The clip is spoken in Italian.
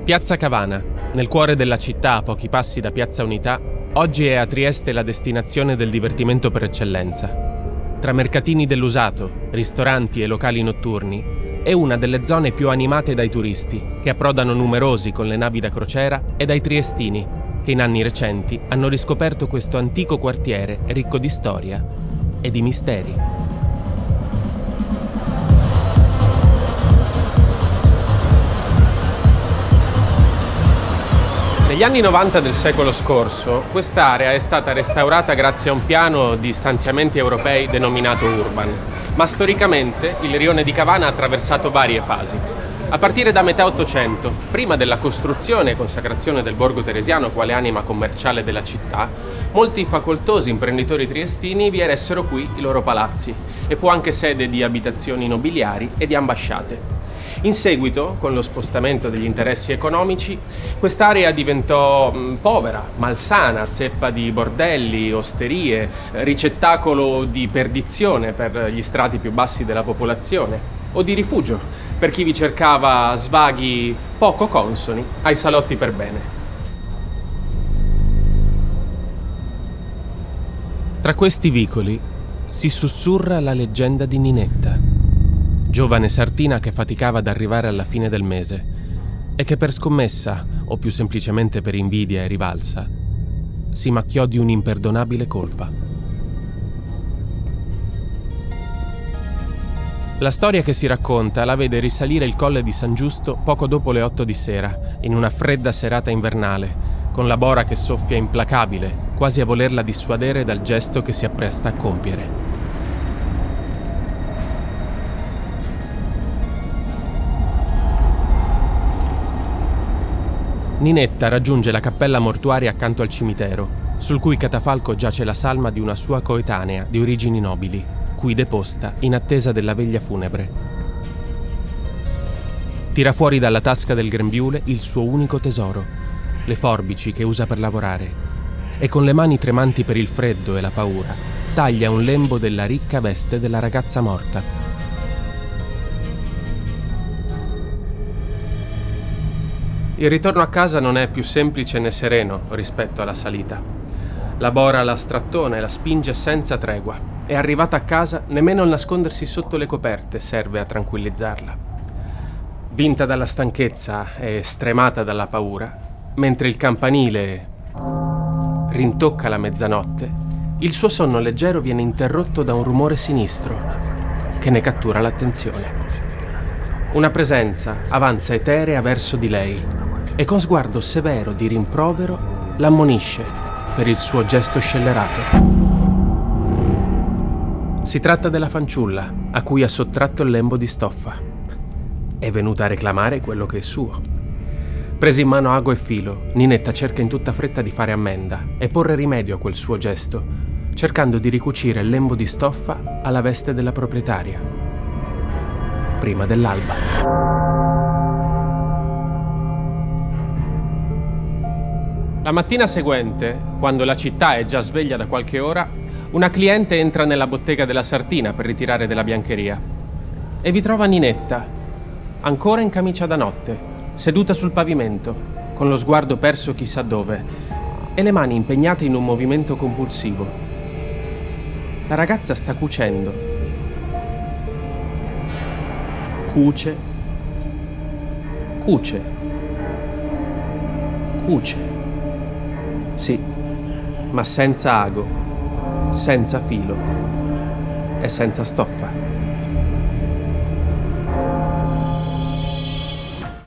Piazza Cavana, nel cuore della città a pochi passi da Piazza Unità, oggi è a Trieste la destinazione del divertimento per eccellenza. Tra mercatini dell'usato, ristoranti e locali notturni, è una delle zone più animate dai turisti, che approdano numerosi con le navi da crociera, e dai triestini, che in anni recenti hanno riscoperto questo antico quartiere ricco di storia e di misteri. Negli anni 90 del secolo scorso, quest'area è stata restaurata grazie a un piano di stanziamenti europei denominato Urban, ma storicamente il rione di Cavana ha attraversato varie fasi. A partire da metà Ottocento, prima della costruzione e consacrazione del borgo teresiano quale anima commerciale della città, molti facoltosi imprenditori triestini vi eressero qui i loro palazzi e fu anche sede di abitazioni nobiliari e di ambasciate. In seguito, con lo spostamento degli interessi economici, quest'area diventò povera, malsana, zeppa di bordelli, osterie, ricettacolo di perdizione per gli strati più bassi della popolazione, o di rifugio per chi vi cercava svaghi poco consoni ai salotti per bene. Tra questi vicoli si sussurra la leggenda di Ninetta, giovane sartina che faticava ad arrivare alla fine del mese e che per scommessa, o più semplicemente per invidia e rivalsa, si macchiò di un'imperdonabile colpa. La storia che si racconta la vede risalire il colle di San Giusto poco dopo le 8 di sera, in una fredda serata invernale, con la bora che soffia implacabile, quasi a volerla dissuadere dal gesto che si appresta a compiere. Ninetta raggiunge la cappella mortuaria accanto al cimitero, sul cui catafalco giace la salma di una sua coetanea di origini nobili, qui deposta in attesa della veglia funebre. Tira fuori dalla tasca del grembiule il suo unico tesoro, le forbici che usa per lavorare, e con le mani tremanti per il freddo e la paura, taglia un lembo della ricca veste della ragazza morta. Il ritorno a casa non è più semplice né sereno rispetto alla salita. La bora la strattona e la spinge senza tregua, e arrivata a casa nemmeno il nascondersi sotto le coperte serve a tranquillizzarla. Vinta dalla stanchezza e stremata dalla paura, mentre il campanile rintocca la mezzanotte, il suo sonno leggero viene interrotto da un rumore sinistro che ne cattura l'attenzione. Una presenza avanza eterea verso di lei e con sguardo severo di rimprovero l'ammonisce per il suo gesto scellerato. Si tratta della fanciulla a cui ha sottratto il lembo di stoffa. È venuta a reclamare quello che è suo. Presi in mano ago e filo, Ninetta cerca in tutta fretta di fare ammenda e porre rimedio a quel suo gesto, cercando di ricucire il lembo di stoffa alla veste della proprietaria, prima dell'alba. La mattina seguente, quando la città è già sveglia da qualche ora, una cliente entra nella bottega della sartina per ritirare della biancheria e vi trova Ninetta, ancora in camicia da notte, seduta sul pavimento, con lo sguardo perso chissà dove e le mani impegnate in un movimento compulsivo. La ragazza sta cucendo. Cuce. Sì, ma senza ago, senza filo e senza stoffa.